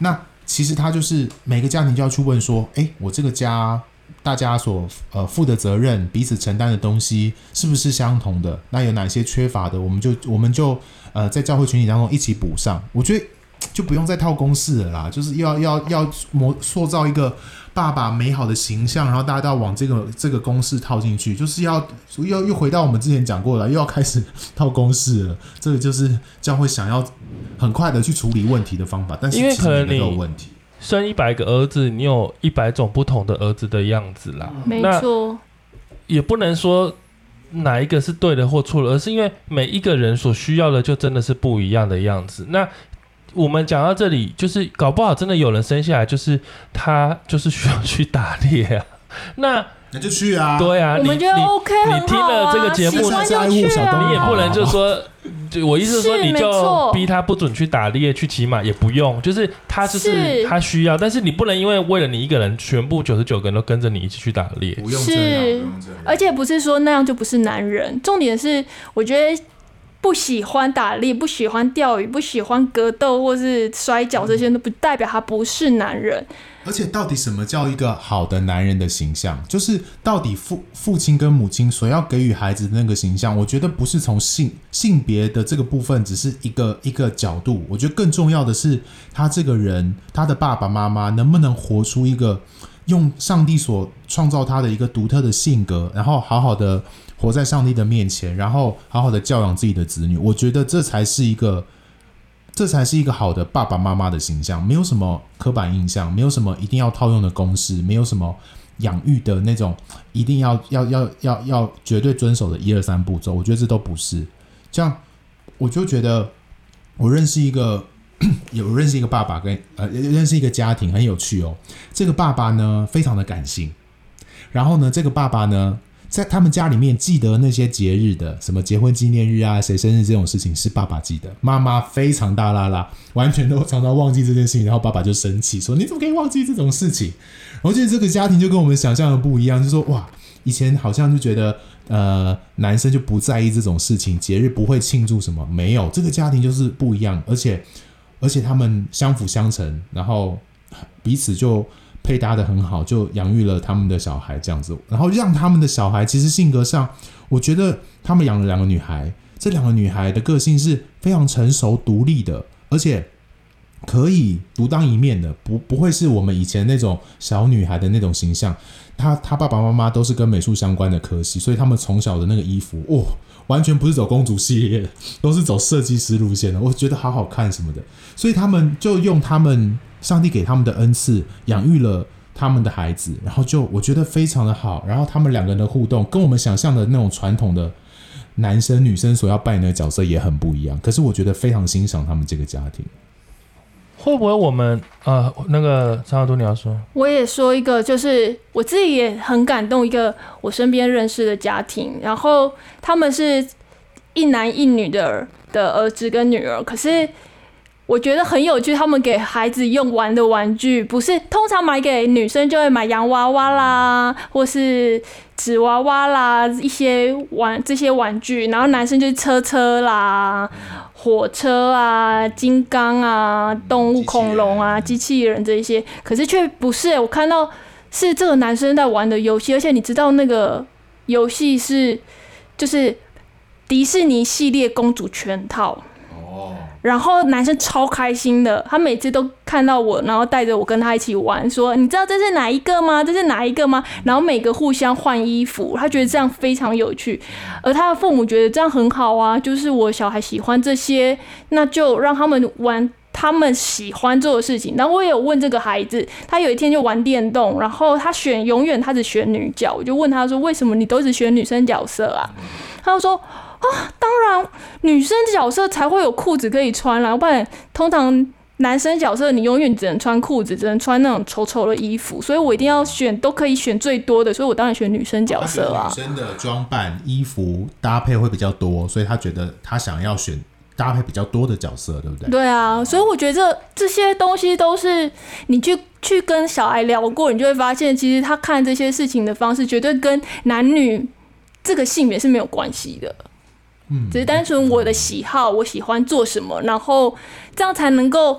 Speaker 4: 其实他就是每个家庭就要去问说，哎，我这个家大家所呃负的责任，彼此承担的东西是不是相同的？那有哪些缺乏的，我们就我们就呃在教会群体当中一起补上。我觉得就不用再套公式了啦，就是要要要模塑造一个爸爸美好的形象，然后大家都要往这个这个公式套进去，就是要又又回到我们之前讲过了，又要开始套公式了。这个就是教会想要很快的去处理问题的方法，但是
Speaker 3: 因为可能
Speaker 4: 其实每个都有问题。
Speaker 3: 生一百个儿子，你有一百种不同的儿子的样子啦。
Speaker 5: 没错，
Speaker 3: 也不能说哪一个是对的或错的，而是因为每一个人所需要的就真的是不一样的样子。那我们讲到这里，就是搞不好真的有人生下来就是他就是需要去打猎啊，那
Speaker 4: 那就去啊，
Speaker 3: 对啊，
Speaker 5: 我们觉得 OK
Speaker 3: 你
Speaker 5: 很好啊，
Speaker 3: 你听了这个节目，
Speaker 5: 喜欢就去啊，
Speaker 3: 你也不能就说，就我意思是说，你就逼他不准去打猎、去骑马，也不用，就是他就是他需要，但是你不能因为为了你一个人，全部九十九个人都跟着你一起去打猎，
Speaker 4: 不用这样，不用这样，
Speaker 5: 而且不是说那样就不是男人，重点是我觉得。不喜欢打猎，不喜欢钓鱼，不喜欢格斗或是摔跤，这些都不代表他不是男人。
Speaker 4: 而且到底什么叫一个好的男人的形象？就是到底父父亲跟母亲所要给予孩子的那个形象，我觉得不是从性性别的这个部分，只是一个一个角度。我觉得更重要的是，他这个人，他的爸爸妈妈能不能活出一个用上帝所创造他的一个独特的性格，然后好好的活在上帝的面前，然后好好的教养自己的子女。我觉得这才是一个。这才是一个好的爸爸妈妈的形象，没有什么刻板印象，没有什么一定要套用的公式，没有什么养育的那种一定要要要要要绝对遵守的一二三步骤，我觉得这都不是。这样，我就觉得我认识一个有认识一个爸爸跟呃认识一个家庭很有趣哦。这个爸爸呢非常的感性，然后呢这个爸爸呢。在他们家里面记得那些节日的，什么结婚纪念日啊，谁生日这种事情是爸爸记得，妈妈非常大啦啦，完全都常常忘记这件事情，然后爸爸就生气说你怎么可以忘记这种事情。我觉得这个家庭就跟我们想象的不一样，就是说哇，以前好像就觉得呃男生就不在意这种事情，节日不会庆祝什么，没有，这个家庭就是不一样，而且而且他们相辅相成，然后彼此就配搭的很好，就养育了他们的小孩这样子，然后让他们的小孩其实性格上，我觉得他们养了两个女孩，这两个女孩的个性是非常成熟独立的，而且可以独当一面的，不不会是我们以前那种小女孩的那种形象。他他爸爸妈妈都是跟美术相关的科系，所以他们从小的那个衣服，哦，完全不是走公主系列的，都是走设计师路线的，我觉得好好看什么的，所以他们就用他们。上帝给他们的恩赐养育了他们的孩子，然后就我觉得非常的好，然后他们两个人的互动跟我们想象的那种传统的男生女生所要扮演的角色也很不一样，可是我觉得非常欣赏他们这个家庭。
Speaker 3: 会不会我们呃那个张小都你要说？
Speaker 5: 我也说一个，就是我自己也很感动，一个我身边认识的家庭，然后他们是一男一女的的儿子跟女儿，可是我觉得很有趣，他们给孩子用玩的玩具，不是通常买给女生就会买洋娃娃啦，或是纸娃娃啦，一些玩这些玩具，然后男生就是车车啦、火车啊、金刚啊、动物恐龙啊、机器人这一些，可是却不是、欸，我看到是这个男生在玩的游戏，而且你知道那个游戏是就是迪士尼系列公主全套。然后男生超开心的，他每次都看到我，然后带着我跟他一起玩，说你知道这是哪一个吗？这是哪一个吗？然后每个互相换衣服，他觉得这样非常有趣，而他的父母觉得这样很好啊，就是我小孩喜欢这些，那就让他们玩他们喜欢做的事情。然后我也有问这个孩子，他有一天就玩电动，然后他选永远他只选女角，我就问他说为什么你都只选女生角色啊？他就说啊，当然，女生角色才会有裤子可以穿啦，不然通常男生角色你永远只能穿裤子，只能穿那种丑丑的衣服，所以我一定要选，都可以选最多的，所以我当然选女生角色啊。
Speaker 4: 女生的装扮、衣服搭配会比较多，所以他觉得他想要选搭配比较多的角色，对不对？
Speaker 5: 对啊，所以我觉得 这, 这些东西都是你去去跟小孩聊过，你就会发现，其实他看这些事情的方式，绝对跟男女这个性别是没有关系的。只是单纯我的喜好，我喜欢做什么，然后这样才能够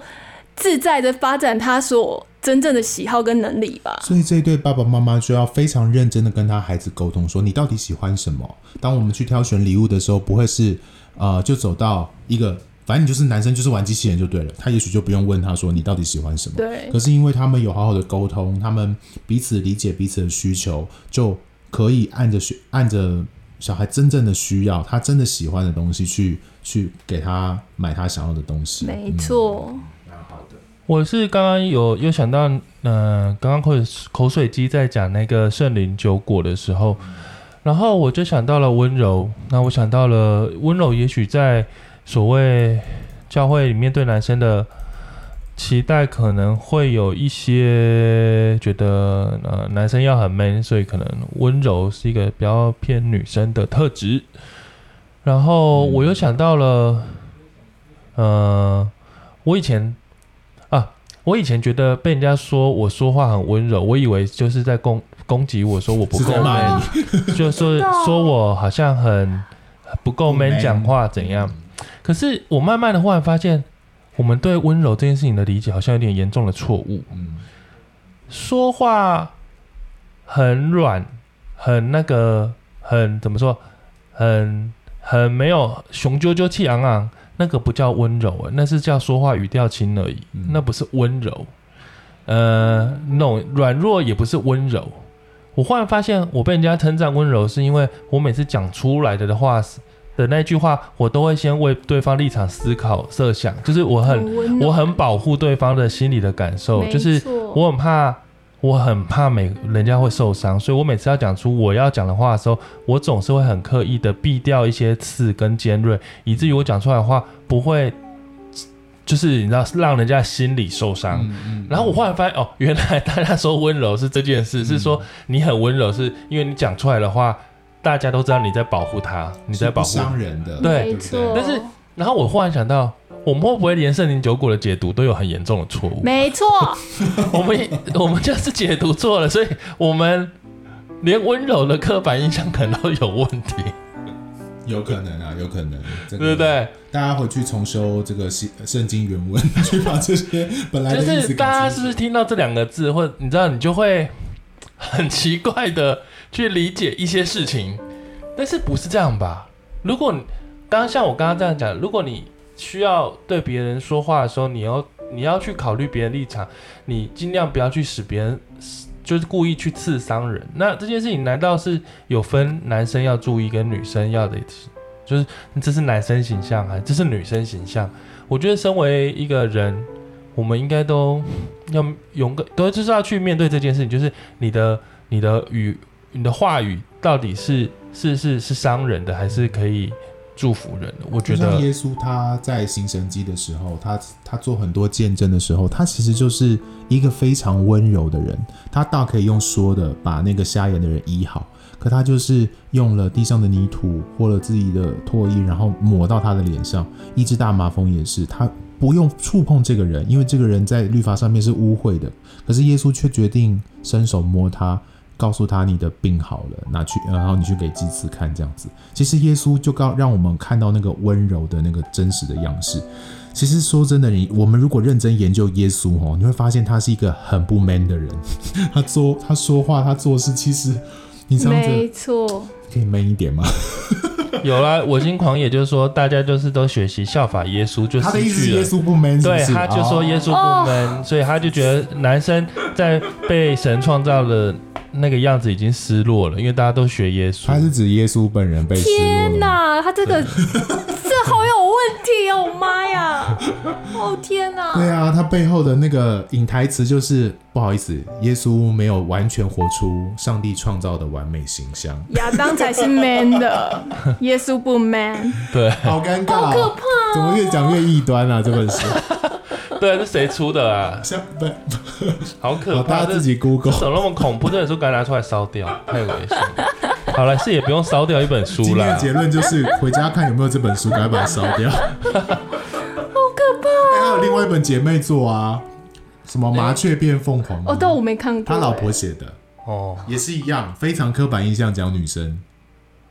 Speaker 5: 自在的发展他所真正的喜好跟能力吧。
Speaker 4: 所以这一对爸爸妈妈就要非常认真的跟他孩子沟通，说你到底喜欢什么。当我们去挑选礼物的时候，不会是呃就走到一个反正你就是男生就是玩机器人就对了，他也许就不用问他说你到底喜欢什么。
Speaker 5: 对。
Speaker 4: 可是因为他们有好好的沟通，他们彼此理解彼此的需求，就可以按着按着小孩真正的需要，他真的喜欢的东西去去给他买他想要的东西。
Speaker 5: 没错。
Speaker 4: 嗯
Speaker 3: 我是刚刚有有想到，嗯、呃，刚刚口口水鸡在讲那个圣灵酒果的时候，然后我就想到了温柔。那我想到了温柔，也许在所谓教会里面对男生的期待，可能会有一些觉得呃男生要很 man， 所以可能温柔是一个比较偏女生的特质。然后我又想到了，呃，我以前。啊，我以前觉得被人家说我说话很温柔，我以为就是在攻攻击我说我不够 man， 就说说我好像很不够 man 讲话怎样。可是我慢慢的忽然发现，我们对温柔这件事情的理解好像有点严重的错误。说话很软，很那个，很怎么说，很很没有雄赳赳气昂昂。那个不叫温柔，那是叫说话语调轻而已，嗯、那不是温柔。呃，那种软弱也不是温柔。我忽然发现，我被人家称赞温柔，是因为我每次讲出来的话的那句话，我都会先为对方立场思考设想，就是我很我很保护对方的心理的感受，就是我很怕。我很怕每人家会受伤，所以我每次要讲出我要讲的话的时候，我总是会很刻意的避掉一些刺跟尖锐，以至于我讲出来的话不会，就是你知道让人家心里受伤。嗯嗯、然后我忽然发现，哦，原来大家说温柔是这件事，嗯、是说你很温柔，是因为你讲出来的话，大家都知道你在保护他，你在保护
Speaker 4: 伤人的，
Speaker 3: 对，
Speaker 5: 没错。
Speaker 3: 但是，然后我忽然想到。我们会不会连圣灵酒果的解读都有很严重的错误？
Speaker 5: 没错，
Speaker 3: 我们我们就是解读错了，所以我们连温柔的刻板印象可能都有问题。
Speaker 4: 有可能啊，有可能，这个、
Speaker 3: 对不对？
Speaker 4: 大家回去重修这个圣经原文，去把这些本来的意思。
Speaker 3: 就是大家是不是听到这两个字，或你知道，你就会很奇怪的去理解一些事情，但是不是这样吧？如果你刚刚像我刚刚这样讲，如果你需要对别人说话的时候，你要你要去考虑别人立场，你尽量不要去使别人就是故意去刺伤人。那这件事情难道是有分男生要注意跟女生要的，就是这是男生形象还是这是女生形象？我觉得身为一个人，我们应该都要勇敢，都就是要去面对这件事情，就是你的你的语你的话语到底是是是是伤人的，还是可以祝福人的。我觉得
Speaker 4: 像耶稣他在行神迹的时候，他他做很多见证的时候，他其实就是一个非常温柔的人。他大可以用说的把那个瞎眼的人医好，可他就是用了地上的泥土或了自己的唾液，然后抹到他的脸上。医治大麻风也是，他不用触碰这个人，因为这个人在律法上面是污秽的，可是耶稣却决定伸手摸他，告诉他你的病好了，拿去，然后你去给祭司看，这样子。其实耶稣就告让我们看到那个温柔的那个真实的样式。其实说真的，你我们如果认真研究耶稣哦，你会发现他是一个很不 man 的人。他做他说话他做事，其实你这样子
Speaker 5: 没错，
Speaker 4: 可以 man 一点吗？
Speaker 3: 有啦，我心狂野就是说，大家就是都学习效法耶稣，就
Speaker 4: 他的意思
Speaker 3: 失去了。
Speaker 4: 是耶稣不 man， 是不是？
Speaker 3: 对，他就说耶稣不 man，、哦、所以他就觉得男生在被神创造的那个样子已经失落了，因为大家都学耶稣。
Speaker 4: 他是指耶稣本人被失落了。
Speaker 5: 天哪，他这个这好有问题哦！我妈呀！哦天哪！
Speaker 4: 对啊，他背后的那个隐台词就是不好意思，耶稣没有完全活出上帝创造的完美形象。
Speaker 5: 亚当才是 man 的，耶稣不 man。
Speaker 3: 对，
Speaker 4: 好尴尬、哦，
Speaker 5: 好可怕、哦！
Speaker 4: 怎么越讲越异端啊？这本书。
Speaker 3: 对，是谁出的啊？
Speaker 4: 像不，
Speaker 3: 好可怕！
Speaker 4: 大家自己 Google。
Speaker 3: 怎么那么恐怖？这本书该拿出来烧掉，太危险了。好了，是也不用烧掉一本书啦。
Speaker 4: 今天的结论就是回家看有没有这本书，赶快把它烧掉。
Speaker 5: 好可怕、哦！
Speaker 4: 还有另外一本姐妹作啊，什么麻雀变凤凰、啊。
Speaker 5: 哦，对，我没看过。
Speaker 4: 他老婆写的哦，也是一样，非常刻板印象讲女生。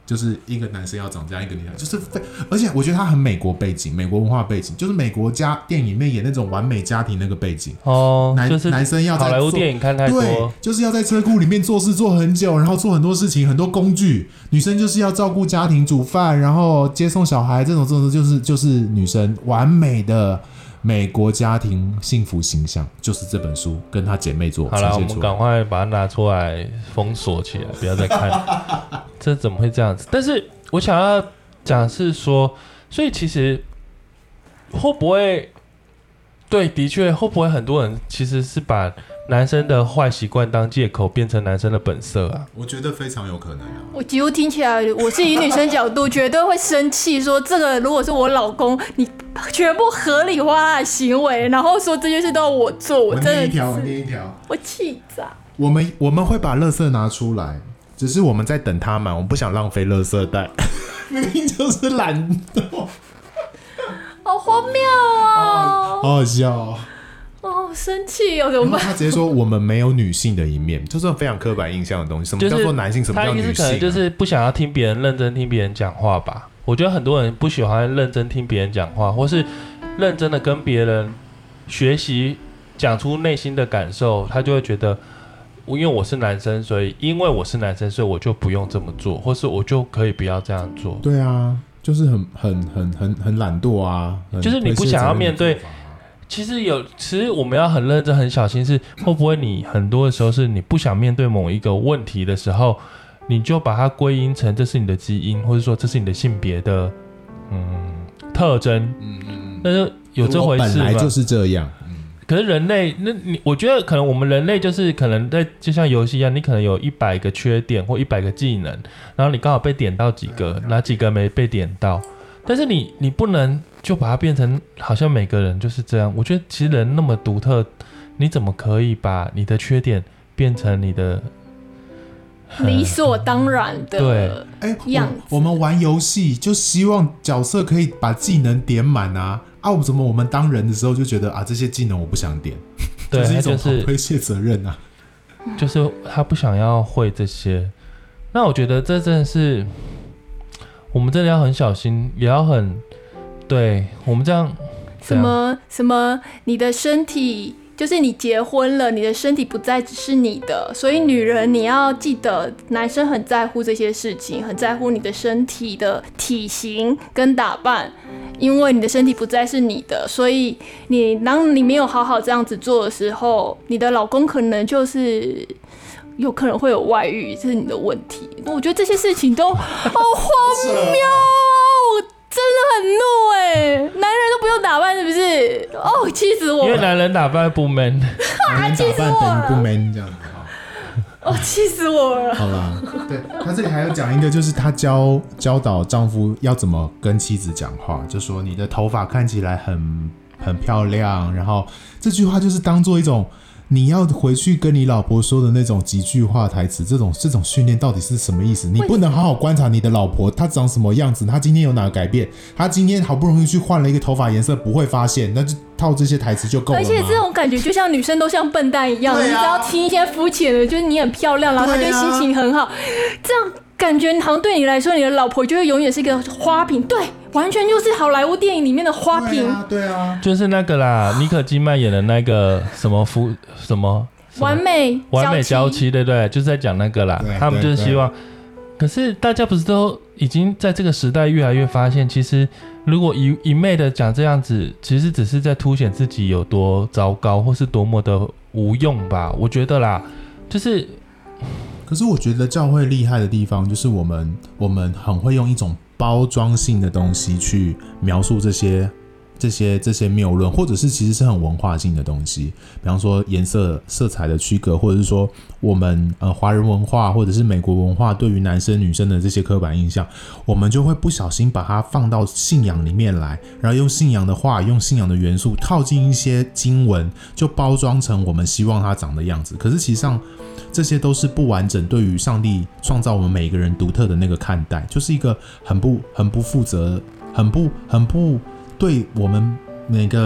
Speaker 4: 就是一个男生要长这样，一个女生就是非，而且我觉得他很美国背景，美国文化背景，就是美国家电影里面演那种完美家庭那个背景
Speaker 3: 哦，
Speaker 4: 男
Speaker 3: 就是
Speaker 4: 男生要在
Speaker 3: 好莱坞电影看太多，
Speaker 4: 对，就是要在车库里面做事做很久，然后做很多事情，很多工具。女生就是要照顾家庭、煮饭，然后接送小孩，这种这种就是就是女生完美的美国家庭幸福形象，就是这本书跟她姐妹做
Speaker 3: 好了，我们赶快把它拿出来封锁起来，不要再看。这怎么会这样子？但是我想要讲是说，所以其实会不会对，的确会不会很多人其实是把男生的坏习惯当借口，变成男生的本色啊？
Speaker 4: 我觉得非常有可能啊。
Speaker 5: 我几乎听起来，我是以女生角度，绝对会生气，说这个如果是我老公，你全部合理化他的行为，然后说这件事都要我做，我真的
Speaker 4: 我念一条，我念一条，
Speaker 5: 我气炸。
Speaker 4: 我们我们会把垃圾拿出来，只是我们在等他们，我们不想浪费垃圾袋，明明就是懒惰，
Speaker 5: 好荒谬哦！
Speaker 4: 好好笑哦。
Speaker 5: 哦，生气哦，怎么办？
Speaker 4: 他直接说我们没有女性的一面，就是非常刻板印象的东西。什么叫做男性？什么叫女性、啊？
Speaker 3: 他意思可能就是不想要听别人认真听别人讲话吧。我觉得很多人不喜欢认真听别人讲话，或是认真的跟别人学习讲出内心的感受，他就会觉得，因为我是男生，所以因为我是男生，所以我就不用这么做，或是我就可以不要这样做。
Speaker 4: 对啊，就是很很很很很懒惰啊，
Speaker 3: 就是你不想要面对。其实有，其实我们要很认真、很小心，是会不会你很多的时候是你不想面对某一个问题的时候，你就把它归因成这是你的基因，或者说这是你的性别的嗯特征，嗯嗯，那就有这回事吗？
Speaker 4: 本来就是这样。嗯、
Speaker 3: 可是人类，那你我觉得可能我们人类就是可能在就像游戏一样，你可能有一百个缺点或一百个技能，然后你刚好被点到几个，哪几个没被点到，但是你你不能。就把它变成好像每个人就是这样，我觉得其实人那么独特，你怎么可以把你的缺点变成你的
Speaker 5: 理所当然的样子？
Speaker 4: 对，我, 我们玩游戏就希望角色可以把技能点满啊啊！怎么我们当人的时候就觉得啊这些技能我不想点，
Speaker 3: 对，
Speaker 4: 就是一种推卸责任啊。
Speaker 3: 就是他不想要会这些，那我觉得这真的是我们真的要很小心，也要很。对我们这样，
Speaker 5: 什么什么，你的身体就是你结婚了，你的身体不再只是你的，所以女人你要记得，男生很在乎这些事情，很在乎你的身体的体型跟打扮，因为你的身体不再是你的，所以你当你没有好好这样子做的时候，你的老公可能就是有可能会有外遇，这是你的问题。我觉得这些事情都好荒谬。真的很怒哎、欸！男人都不用打扮是不是？哦，气死我了！
Speaker 3: 因为男人打扮不 man，
Speaker 4: 男人打扮等于不 man 这样子。
Speaker 5: 哦，气死我了！
Speaker 4: 好啦，对他这里还有讲一个，就是他教教导丈夫要怎么跟妻子讲话，就说你的头发看起来很很漂亮，然后这句话就是当做一种。你要回去跟你老婆说的那种几句话台词，这种这种训练到底是什么意思？你不能好好观察你的老婆，她长什么样子，她今天有哪个改变？她今天好不容易去换了一个头发颜色，不会发现，那就套这些台词就够了吗？
Speaker 5: 而且这种感觉就像女生都像笨蛋一样，啊、你只要听一些肤浅的，就是你很漂亮，然后她就心情很好，啊、这样感觉好像对你来说，你的老婆就会永远是一个花瓶，对。完全就是好莱坞电影里面的花瓶，
Speaker 4: 对啊，对啊，
Speaker 3: 就是那个啦，妮可基曼演的那个什么夫什么
Speaker 5: 完美
Speaker 3: 完美娇妻，对不对？就是在讲那个啦，他们就是希望。可是大家不是都已经在这个时代越来越发现，其实如果一一昧的讲这样子，其实只是在凸显自己有多糟糕，或是多么的无用吧？我觉得啦，就是。
Speaker 4: 可是我觉得教会厉害的地方，就是我们我们很会用一种包装性的东西去描述这些这些这些谬论，或者是其实是很文化性的东西，比方说颜色色彩的区隔，或者是说我们呃华人文化或者是美国文化对于男生女生的这些刻板印象，我们就会不小心把它放到信仰里面来，然后用信仰的话，用信仰的元素套进一些经文，就包装成我们希望它长的样子。可是其实上这些都是不完整，对于上帝创造我们每一个人独特的那个看待，就是一个很不很不负责，很不很不对我们每个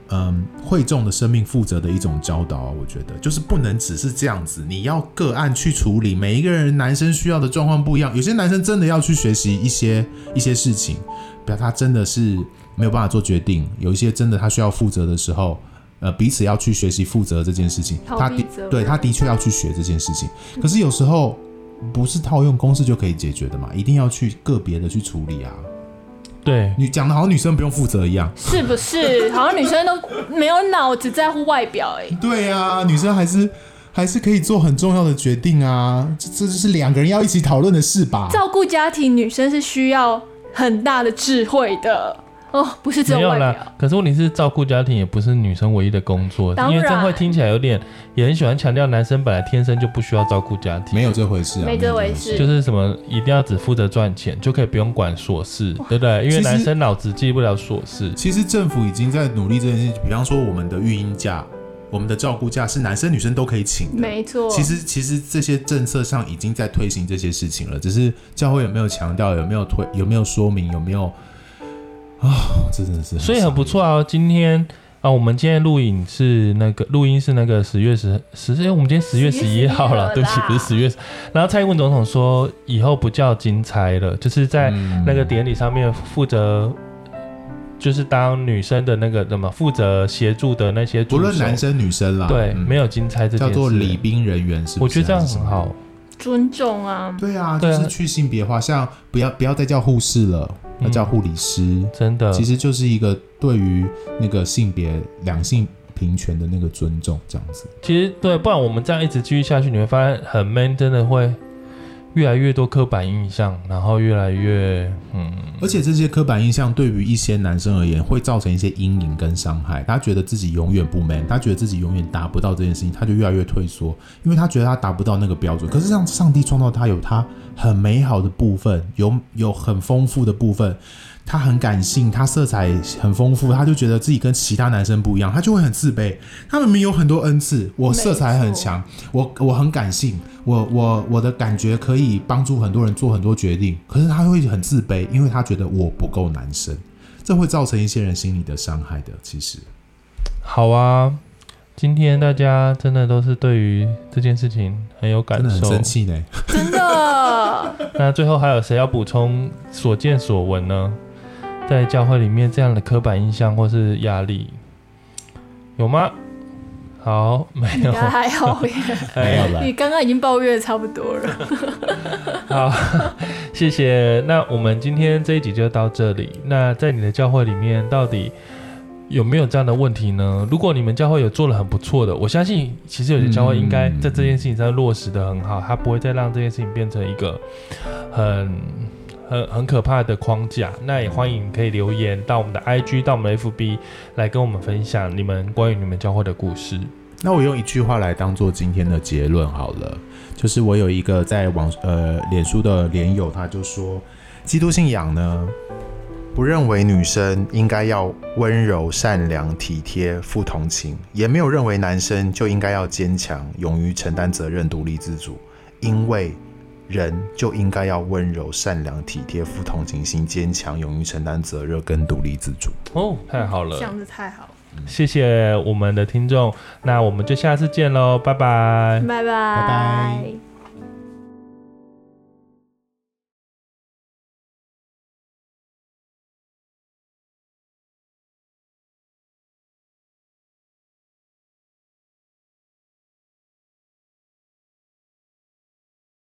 Speaker 4: 嗯会众的生命负责的一种教导啊。我觉得就是不能只是这样子，你要个案去处理，每一个人男生需要的状况不一样，有些男生真的要去学习一些一些事情，表他真的是没有办法做决定，有一些真的他需要负责的时候。呃，彼此要去学习负责这件事情，他的对他的确要去学这件事情。可是有时候不是套用公式就可以解决的嘛，一定要去个别的去处理啊。
Speaker 3: 对，
Speaker 4: 你讲的好像女生不用负责一样，
Speaker 5: 是不是？好像女生都没有脑，只在乎外表哎、欸。
Speaker 4: 对啊，女生还是还是可以做很重要的决定啊，这这就是两个人要一起讨论的事吧。
Speaker 5: 照顾家庭，女生是需要很大的智慧的。哦，不是只有外表。
Speaker 3: 没有啦，可是问题是照顾家庭也不是女生唯一的工作，因为这样会听起来有点，也很喜欢强调男生本来天生就不需要照顾家庭，
Speaker 4: 没有这回事啊，
Speaker 5: 没这回事，
Speaker 3: 就是什么一定要只负责赚钱就可以不用管琐事，对不对？因为男生脑子记不了琐事。
Speaker 4: 其实政府已经在努力这件事情，比方说我们的育婴假。我们的照顾假是男生女生都可以请的，
Speaker 5: 没错。
Speaker 4: 其实其实这些政策上已经在推行这些事情了，只是教会有没有强调，有没有推，有没有说明，有没有啊？这真的是，
Speaker 3: 所以很不错啊。今天啊，我们今天录影是那个录音是那个十月十十，哎，我们今天十月十一号了，对不起，不是十月。然后蔡英文总统说，以后不叫金差了，就是在那个典礼上面负责。就是当女生的那个怎么负责协助的那些助手，
Speaker 4: 不论男生女生啦，
Speaker 3: 对，
Speaker 4: 嗯、
Speaker 3: 没有金差这件事，
Speaker 4: 叫做礼宾人员，是不是？
Speaker 3: 我觉得这样很好，
Speaker 5: 尊重啊。
Speaker 4: 对啊，就是去性别化，像不要不要再叫护士了，要叫护理师，嗯、
Speaker 3: 真的，
Speaker 4: 其实就是一个对于那个性别两性平权的那个尊重，这样子。
Speaker 3: 其实对，不然我们这样一直继续下去，你会发现很 man， 真的会。越来越多刻板印象，然后越来越嗯，
Speaker 4: 而且这些刻板印象对于一些男生而言，会造成一些阴影跟伤害。他觉得自己永远不 man， 他觉得自己永远达不到这件事情，他就越来越退缩，因为他觉得他达不到那个标准。可是让上帝创造他有他很美好的部分，有有很丰富的部分。他很感性，他色彩很丰富，他就觉得自己跟其他男生不一样，他就会很自卑。他明明有很多恩赐，我色彩很强，我我很感性，我我我的感觉可以帮助很多人做很多决定，可是他会很自卑，因为他觉得我不够男生，这会造成一些人心理的伤害的。其实，
Speaker 3: 好啊，今天大家真的都是对于这件事情很有感受，
Speaker 4: 真的很生气呢，
Speaker 5: 真的。
Speaker 3: 那最后还有谁要补充所见所闻呢？在教会里面这样的刻板印象或是压力有吗？好，没有，
Speaker 5: 还好耶，
Speaker 4: 没有了。
Speaker 5: 你刚刚已经抱怨的差不多了。
Speaker 3: 好，谢谢。那我们今天这一集就到这里。那在你的教会里面，到底有没有这样的问题呢？如果你们教会有做得很不错的，我相信其实有些教会应该在这件事情上落实得很好，他不会再让这件事情变成一个很。很很可怕的框架，那也欢迎可以留言到我们的 I G 到我们的 F B 来跟我们分享你们关于你们教会的故事。
Speaker 4: 那我用一句话来当做今天的结论好了，就是我有一个在网呃脸书的连友，他就说，基督信仰呢，
Speaker 6: 不认为女生应该要温柔、善良、体贴、富同情，也没有认为男生就应该要坚强、勇于承担责任、独立自主，因为人就应该要温柔、善良、体贴、富同情心、坚强、勇于承担责任跟独立自主。
Speaker 3: 哦，太好了，
Speaker 5: 想得太好，
Speaker 3: 谢谢我们的听众，那我们就下次见喽，拜拜，
Speaker 5: 拜拜，
Speaker 4: 拜拜。